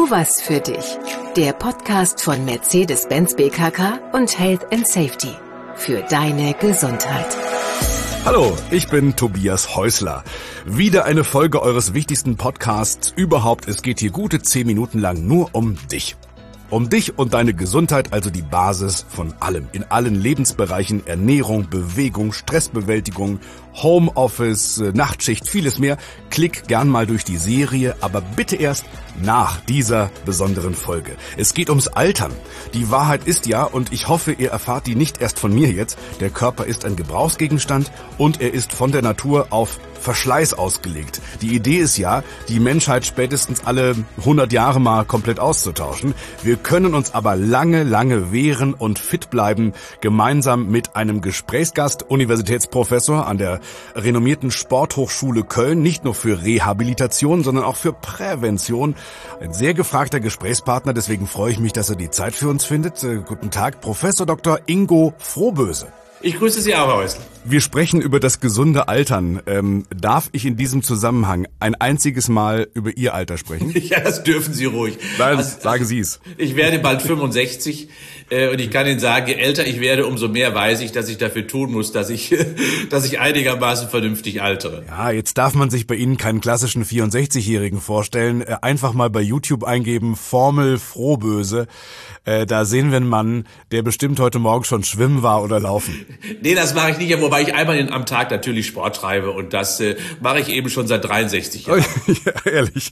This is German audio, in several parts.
Tu was für dich. Der Podcast von Mercedes-Benz BKK und Health & Safety. Für deine Gesundheit. Hallo, ich bin Tobias Häusler. Wieder eine Folge eures wichtigsten Podcasts überhaupt. Es geht hier gute 10 Minuten lang nur um dich. Um dich und deine Gesundheit, also die Basis von allem. In allen Lebensbereichen, Ernährung, Bewegung, Stressbewältigung, Homeoffice, Nachtschicht, vieles mehr. Klick gern mal durch die Serie, aber bitte erst nach dieser besonderen Folge. Es geht ums Altern. Die Wahrheit ist ja, und ich hoffe, ihr erfahrt die nicht erst von mir jetzt, der Körper ist ein Gebrauchsgegenstand und er ist von der Natur auf Verschleiß ausgelegt. Die Idee ist ja, die Menschheit spätestens alle 100 Jahre mal komplett auszutauschen. Wir können uns aber lange wehren und fit bleiben, gemeinsam mit einem Gesprächsgast, Universitätsprofessor an der renommierten Sporthochschule Köln, nicht nur für Rehabilitation, sondern auch für Prävention. Ein sehr gefragter Gesprächspartner, deswegen freue ich mich, dass er die Zeit für uns findet. Guten Tag, Professor Dr. Ingo Frohböse. Ich grüße Sie auch, Herr Häusler. Wir sprechen über das gesunde Altern. Darf ich in diesem Zusammenhang ein einziges Mal über Ihr Alter sprechen? Ja, das dürfen Sie ruhig. Nein, sagen Sie es. Ich werde bald 65 und ich kann Ihnen sagen, je älter ich werde, umso mehr weiß ich, dass ich dafür tun muss, dass ich einigermaßen vernünftig altere. Ja, jetzt darf man sich bei Ihnen keinen klassischen 64-Jährigen vorstellen. Einfach mal bei YouTube eingeben, Formel Frohböse. Da sehen wir einen Mann, der bestimmt heute Morgen schon schwimmen war oder laufen. Nee, das mache ich nicht, wobei ich einmal am Tag natürlich Sport treibe und das mache ich eben schon seit 63 Jahren. Ja, ehrlich.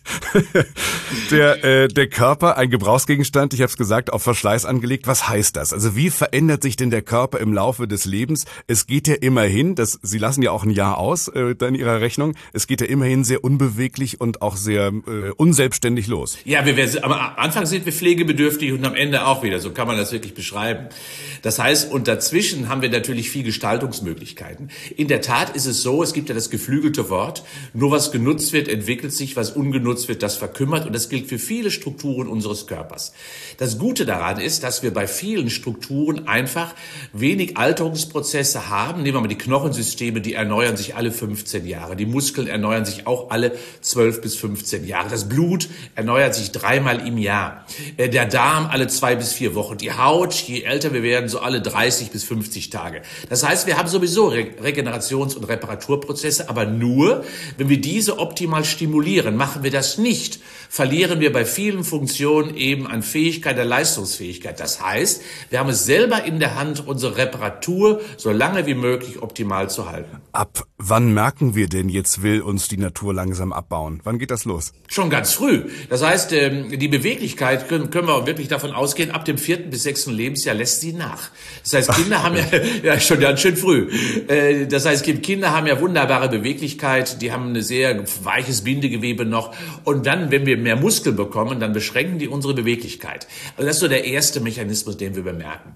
Der Körper, ein Gebrauchsgegenstand, ich habe es gesagt, auf Verschleiß angelegt. Was heißt das? Also wie verändert sich denn der Körper im Laufe des Lebens? Es geht ja immerhin, Sie lassen ja auch ein Jahr aus in Ihrer Rechnung, es geht ja immerhin sehr unbeweglich und auch sehr unselbstständig los. Ja, am Anfang sind wir pflegebedürftig und am Ende auch wieder, so kann man das wirklich beschreiben. Das heißt, und dazwischen haben wir natürlich viel Gestaltungsmöglichkeiten. In der Tat ist es so, es gibt ja das geflügelte Wort, nur was genutzt wird, entwickelt sich, was ungenutzt wird, das verkümmert und das gilt für viele Strukturen unseres Körpers. Das Gute daran ist, dass wir bei vielen Strukturen einfach wenig Alterungsprozesse haben. Nehmen wir mal die Knochensysteme, die erneuern sich alle 15 Jahre. Die Muskeln erneuern sich auch alle 12 bis 15 Jahre. Das Blut erneuert sich 3-mal im Jahr. Der Darm alle 2 bis 4 Wochen. Die Haut, je älter wir werden, so alle 30 bis 50 Tage. Das heißt, wir haben sowieso Regenerations- und Reparaturprozesse, aber nur, wenn wir diese optimal stimulieren. Machen wir das nicht, verlieren wir bei vielen Funktionen eben an Fähigkeit, der Leistungsfähigkeit. Das heißt, wir haben es selber in der Hand, unsere Reparatur so lange wie möglich optimal zu halten. Ab wann merken wir denn, jetzt will uns die Natur langsam abbauen? Wann geht das los? Schon ganz früh. Das heißt, die Beweglichkeit können wir wirklich davon ausgehen, ab dem 4. bis 6. Lebensjahr lässt sie nach. Das heißt, Kinder haben ja schon ganz schön früh. Das heißt, Kinder haben ja wunderbare Beweglichkeit, die haben ein sehr weiches Bindegewebe noch. Und dann, wenn wir mehr Muskeln bekommen, dann beschränken die unsere Beweglichkeit. Also das ist so der erste Mechanismus, den wir bemerken.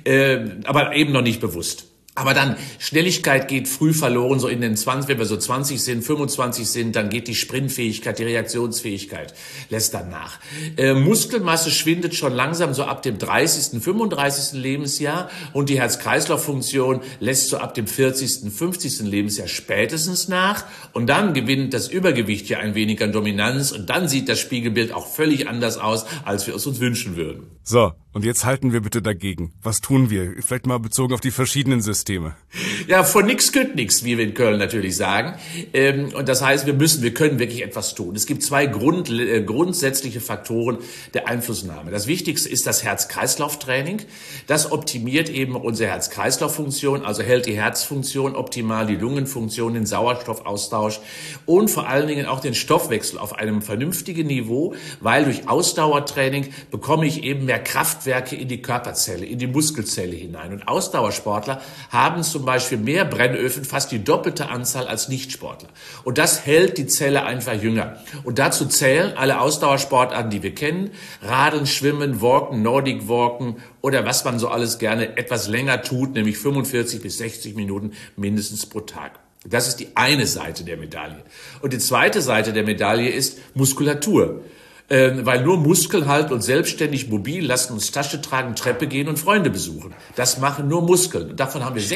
Aber eben noch nicht bewusst. Aber dann, Schnelligkeit geht früh verloren, so in den 20, wenn wir so 20 sind, 25 sind, dann geht die Sprintfähigkeit, die Reaktionsfähigkeit lässt dann nach. Muskelmasse schwindet schon langsam so ab dem 30., 35. Lebensjahr und die Herz-Kreislauf-Funktion lässt so ab dem 40., 50. Lebensjahr spätestens nach und dann gewinnt das Übergewicht ja ein wenig an Dominanz und dann sieht das Spiegelbild auch völlig anders aus, als wir es uns wünschen würden. So, und jetzt halten wir bitte dagegen. Was tun wir? Vielleicht mal bezogen auf die verschiedenen Systeme. Ja, von nix könnte nix, wie wir in Köln natürlich sagen. Und das heißt, wir können wirklich etwas tun. Es gibt 2 grundsätzliche Faktoren der Einflussnahme. Das Wichtigste ist das Herz-Kreislauf-Training. Das optimiert eben unsere Herz-Kreislauf-Funktion, also hält die Herzfunktion optimal, die Lungenfunktion, den Sauerstoffaustausch und vor allen Dingen auch den Stoffwechsel auf einem vernünftigen Niveau, weil durch Ausdauertraining bekomme ich eben mehr Kraftwerke in die Körperzelle, in die Muskelzelle hinein. Und Ausdauersportler haben zum Beispiel mehr Brennöfen, fast die doppelte Anzahl als Nichtsportler. Und das hält die Zelle einfach jünger. Und dazu zählen alle Ausdauersportarten, die wir kennen. Radeln, Schwimmen, Walken, Nordic Walken oder was man so alles gerne etwas länger tut, nämlich 45 bis 60 Minuten mindestens pro Tag. Das ist die eine Seite der Medaille. Und die zweite Seite der Medaille ist Muskulatur. weil nur Muskeln halten uns selbstständig mobil, lassen uns Tasche tragen, Treppe gehen und Freunde besuchen. Das machen nur Muskeln. Und davon haben wir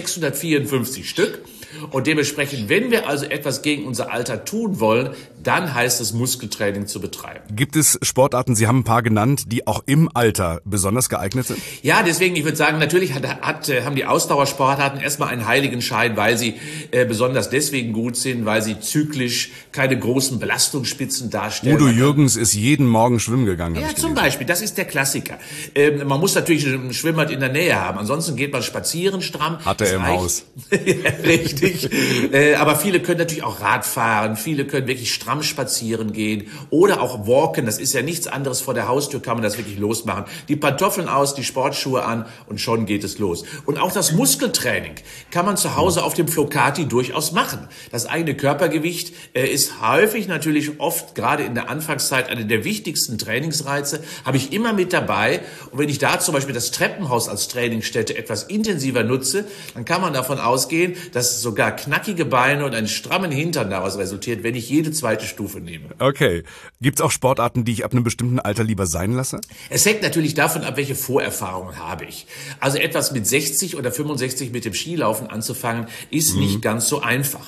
654 Stück. Und dementsprechend, wenn wir also etwas gegen unser Alter tun wollen, dann heißt es, Muskeltraining zu betreiben. Gibt es Sportarten, Sie haben ein paar genannt, die auch im Alter besonders geeignet sind? Ja, deswegen, ich würde sagen, natürlich haben die Ausdauersportarten erstmal einen Heiligenschein, weil sie besonders deswegen gut sind, weil sie zyklisch keine großen Belastungsspitzen darstellen. Udo Jürgens ist jeden Morgen schwimmen gegangen. Ja, zum Beispiel, das ist der Klassiker. Man muss natürlich einen Schwimmbad in der Nähe haben, ansonsten geht man spazieren stramm. Hat er im Haus. Ja, richtig. Aber viele können natürlich auch Rad fahren, viele können wirklich stramm spazieren gehen oder auch walken. Das ist ja nichts anderes, vor der Haustür kann man das wirklich losmachen. Die Pantoffeln aus, die Sportschuhe an und schon geht es los. Und auch das Muskeltraining kann man zu Hause auf dem Flocati durchaus machen. Das eigene Körpergewicht ist häufig natürlich oft, gerade in der Anfangszeit, eine der wichtigsten Trainingsreize, habe ich immer mit dabei. Und wenn ich da zum Beispiel das Treppenhaus als Trainingsstätte etwas intensiver nutze, dann kann man davon ausgehen, dass sogar knackige Beine und einen strammen Hintern daraus resultiert, wenn ich jede zweite Stufe nehme. Okay. Gibt's auch Sportarten, die ich ab einem bestimmten Alter lieber sein lasse? Es hängt natürlich davon ab, welche Vorerfahrungen habe ich. Also etwas mit 60 oder 65 mit dem Skilaufen anzufangen, ist nicht ganz so einfach.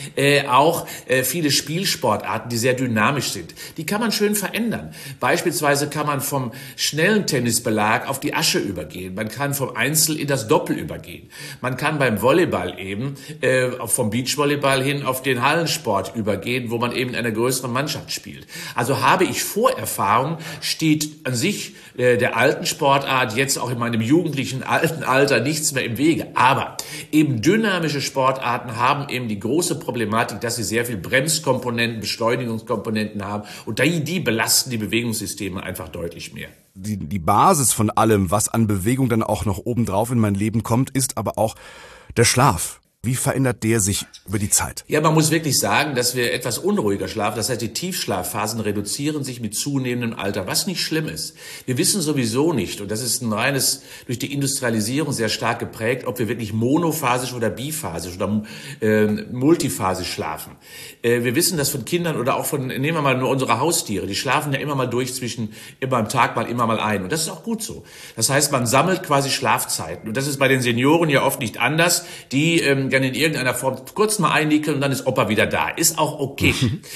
Auch viele Spielsportarten, die sehr dynamisch sind, die kann man schön verändern. Beispielsweise kann man vom schnellen Tennisbelag auf die Asche übergehen. Man kann vom Einzel in das Doppel übergehen. Man kann beim Volleyball eben vom Beachvolleyball hin auf den Hallensport übergehen, wo man eben in einer größeren Mannschaft spielt. Also habe ich Vorerfahrung, steht an sich der alten Sportart jetzt auch in meinem jugendlichen alten Alter nichts mehr im Wege. Aber eben dynamische Sportarten haben eben die große Problematik, dass sie sehr viel Bremskomponenten, Beschleunigungskomponenten haben und die belasten die Bewegungssysteme einfach deutlich mehr. Die Basis von allem, was an Bewegung dann auch noch obendrauf in mein Leben kommt, ist aber auch der Schlaf. Wie verändert der sich über die Zeit? Ja, man muss wirklich sagen, dass wir etwas unruhiger schlafen. Das heißt, die Tiefschlafphasen reduzieren sich mit zunehmendem Alter, was nicht schlimm ist. Wir wissen sowieso nicht, und das ist ein reines, durch die Industrialisierung sehr stark geprägt, ob wir wirklich monophasisch oder biphasisch oder multiphasisch schlafen. Wir wissen das von Kindern oder auch nehmen wir mal nur unsere Haustiere, die schlafen ja immer mal durch immer am Tag mal, immer mal ein. Und das ist auch gut so. Das heißt, man sammelt quasi Schlafzeiten. Und das ist bei den Senioren ja oft nicht anders. Die in irgendeiner Form kurz mal einnickeln und dann ist Opa wieder da. Ist auch okay.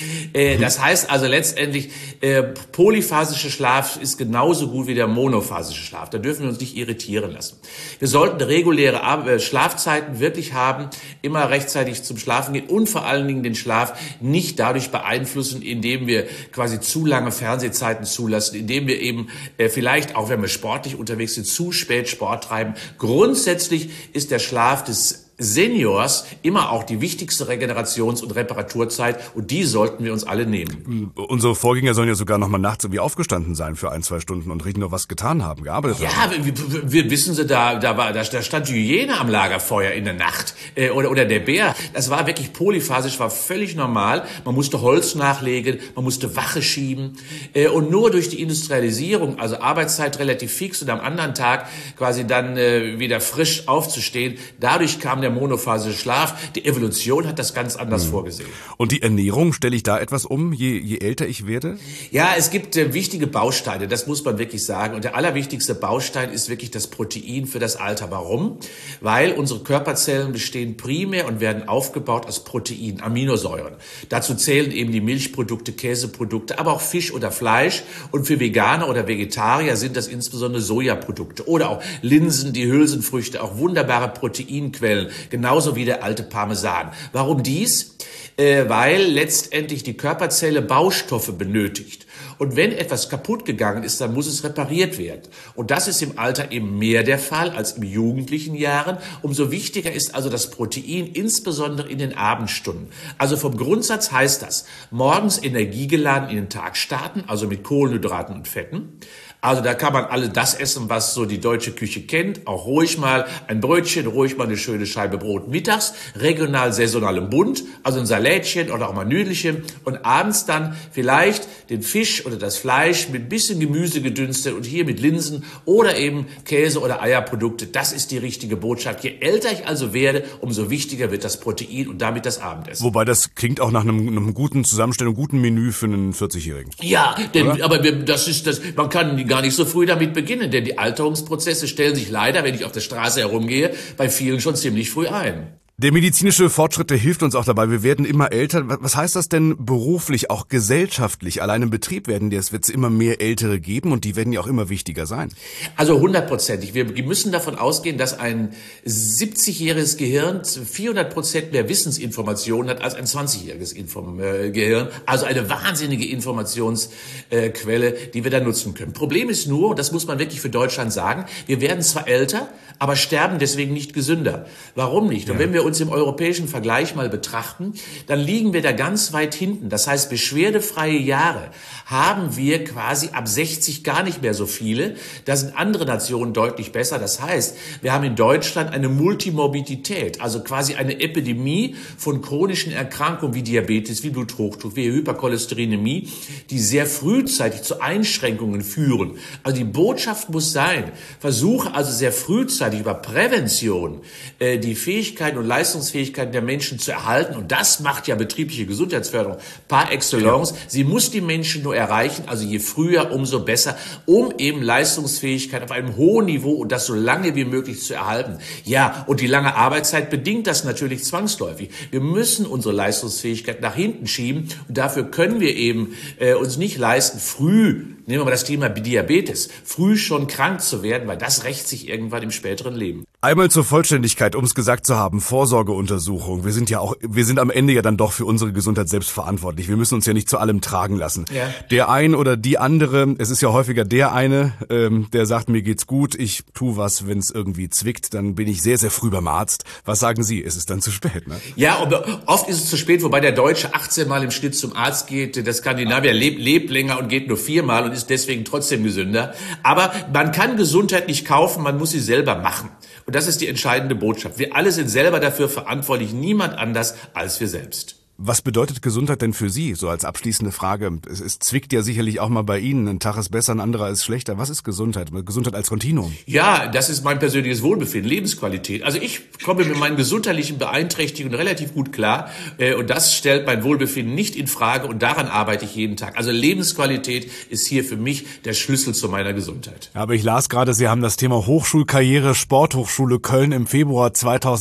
Das heißt also letztendlich, polyphasischer Schlaf ist genauso gut wie der monophasische Schlaf. Da dürfen wir uns nicht irritieren lassen. Wir sollten reguläre Schlafzeiten wirklich haben, immer rechtzeitig zum Schlafen gehen und vor allen Dingen den Schlaf nicht dadurch beeinflussen, indem wir quasi zu lange Fernsehzeiten zulassen, indem wir eben vielleicht, auch wenn wir sportlich unterwegs sind, zu spät Sport treiben. Grundsätzlich ist der Schlaf des Seniors immer auch die wichtigste Regenerations- und Reparaturzeit und die sollten wir uns alle nehmen. Unsere Vorgänger sollen ja sogar noch mal nachts irgendwie aufgestanden sein für 1-2 Stunden und richtig noch was getan haben, gearbeitet haben. Ja, wir wissen Sie, da stand die Hyäne am Lagerfeuer in der Nacht oder der Bär. Das war wirklich polyphasisch, war völlig normal. Man musste Holz nachlegen, man musste Wache schieben und nur durch die Industrialisierung, also Arbeitszeit relativ fix und am anderen Tag quasi dann wieder frisch aufzustehen, dadurch kam der monophasische Schlaf. Die Evolution hat das ganz anders vorgesehen. Und die Ernährung, stelle ich da etwas um, je älter ich werde? Ja, es gibt wichtige Bausteine, das muss man wirklich sagen. Und der allerwichtigste Baustein ist wirklich das Protein für das Alter. Warum? Weil unsere Körperzellen bestehen primär und werden aufgebaut aus Protein, Aminosäuren. Dazu zählen eben die Milchprodukte, Käseprodukte, aber auch Fisch oder Fleisch. Und für Veganer oder Vegetarier sind das insbesondere Sojaprodukte oder auch Linsen, die Hülsenfrüchte, auch wunderbare Proteinquellen. Genauso wie der alte Parmesan. Warum dies? Weil letztendlich die Körperzelle Baustoffe benötigt. Und wenn etwas kaputt gegangen ist, dann muss es repariert werden. Und das ist im Alter eben mehr der Fall als in jugendlichen Jahren. Umso wichtiger ist also das Protein, insbesondere in den Abendstunden. Also vom Grundsatz heißt das, morgens energiegeladen in den Tag starten, also mit Kohlenhydraten und Fetten. Also da kann man alle das essen, was so die deutsche Küche kennt. Auch ruhig mal ein Brötchen, ruhig mal eine schöne Scheibe Brot mittags, regional, saisonal und bunt, also ein Salätchen oder auch mal Nüdelchen und abends dann vielleicht den Fisch oder das Fleisch mit ein bisschen Gemüse gedünstet und hier mit Linsen oder eben Käse oder Eierprodukte. Das ist die richtige Botschaft. Je älter ich also werde, umso wichtiger wird das Protein und damit das Abendessen. Wobei das klingt auch nach einem guten Zusammenstellung, guten Menü für einen 40-Jährigen. Ja, denn, aber man kann gar nicht so früh damit beginnen, denn die Alterungsprozesse stellen sich leider, wenn ich auf der Straße herumgehe, bei vielen schon ziemlich früh ein. Der medizinische Fortschritt, der hilft uns auch dabei. Wir werden immer älter. Was heißt das denn beruflich, auch gesellschaftlich? Allein im Betrieb wird es immer mehr Ältere geben und die werden ja auch immer wichtiger sein. Also 100%. Wir müssen davon ausgehen, dass ein 70-jähriges Gehirn 400% mehr Wissensinformationen hat als ein 20-jähriges Gehirn. Also eine wahnsinnige Informationsquelle, die wir da nutzen können. Problem ist nur, und das muss man wirklich für Deutschland sagen, wir werden zwar älter, aber sterben deswegen nicht gesünder. Warum nicht? Und wenn wir uns im europäischen Vergleich mal betrachten, dann liegen wir da ganz weit hinten. Das heißt, beschwerdefreie Jahre haben wir quasi ab 60 gar nicht mehr so viele. Da sind andere Nationen deutlich besser. Das heißt, wir haben in Deutschland eine Multimorbidität, also quasi eine Epidemie von chronischen Erkrankungen wie Diabetes, wie Bluthochdruck, wie Hypercholesterinämie, die sehr frühzeitig zu Einschränkungen führen. Also die Botschaft muss sein, versuche also sehr frühzeitig über Prävention die Fähigkeiten und Leistungsfähigkeiten der Menschen zu erhalten. Und das macht ja betriebliche Gesundheitsförderung par excellence. Sie muss die Menschen nur erreichen, also je früher, umso besser, um eben Leistungsfähigkeit auf einem hohen Niveau und das so lange wie möglich zu erhalten. Ja, und die lange Arbeitszeit bedingt das natürlich zwangsläufig. Wir müssen unsere Leistungsfähigkeit nach hinten schieben und dafür können wir eben uns nicht leisten, früh, nehmen wir mal das Thema Diabetes, früh schon krank zu werden, weil das rächt sich irgendwann im späteren Leben. Einmal zur Vollständigkeit, um es gesagt zu haben, Vorsorgeuntersuchung. Wir sind am Ende ja dann doch für unsere Gesundheit selbst verantwortlich. Wir müssen uns ja nicht zu allem tragen lassen. Ja. Der ein oder die andere, es ist ja häufiger der eine, der sagt, mir geht's gut, ich tu was, wenn es irgendwie zwickt, dann bin ich sehr, sehr früh beim Arzt. Was sagen Sie? Ist es dann zu spät, ne? Ja, aber oft ist es zu spät, wobei der Deutsche 18 Mal im Schnitt zum Arzt geht. Der Skandinavier lebt länger und geht nur 4 Mal und ist deswegen trotzdem gesünder. Aber man kann Gesundheit nicht kaufen, man muss sie selber machen. Und das ist die entscheidende Botschaft. Wir alle sind selber dafür verantwortlich, niemand anders als wir selbst. Was bedeutet Gesundheit denn für Sie? So als abschließende Frage. Es zwickt ja sicherlich auch mal bei Ihnen. Ein Tag ist besser, ein anderer ist schlechter. Was ist Gesundheit? Gesundheit als Kontinuum? Ja, das ist mein persönliches Wohlbefinden, Lebensqualität. Also ich komme mit meinen gesundheitlichen Beeinträchtigungen relativ gut klar. Und das stellt mein Wohlbefinden nicht in Frage. Und daran arbeite ich jeden Tag. Also Lebensqualität ist hier für mich der Schlüssel zu meiner Gesundheit. Aber ich las gerade, Sie haben das Thema Hochschulkarriere, Sporthochschule Köln im Februar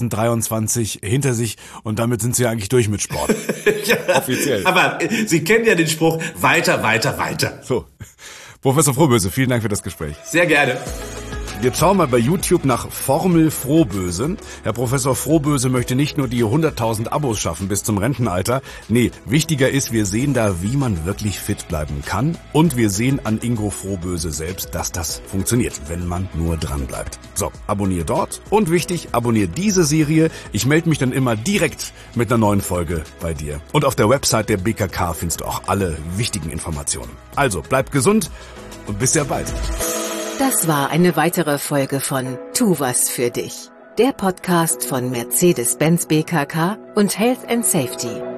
2023 hinter sich. Und damit sind Sie eigentlich durch mit Sport. Ja, offiziell. Aber Sie kennen ja den Spruch, weiter, weiter, weiter. So, Professor Frohböse, vielen Dank für das Gespräch. Sehr gerne. Jetzt schauen wir bei YouTube nach Formel Frohböse. Herr Professor Frohböse möchte nicht nur die 100.000 Abos schaffen bis zum Rentenalter. Nee, wichtiger ist, wir sehen da, wie man wirklich fit bleiben kann. Und wir sehen an Ingo Frohböse selbst, dass das funktioniert, wenn man nur dran bleibt. So, abonnier dort. Und wichtig, abonnier diese Serie. Ich melde mich dann immer direkt mit einer neuen Folge bei dir. Und auf der Website der BKK findest du auch alle wichtigen Informationen. Also, bleib gesund und bis sehr bald. Das war eine weitere Folge von Tu was für dich, der Podcast von Mercedes-Benz BKK und Health & Safety.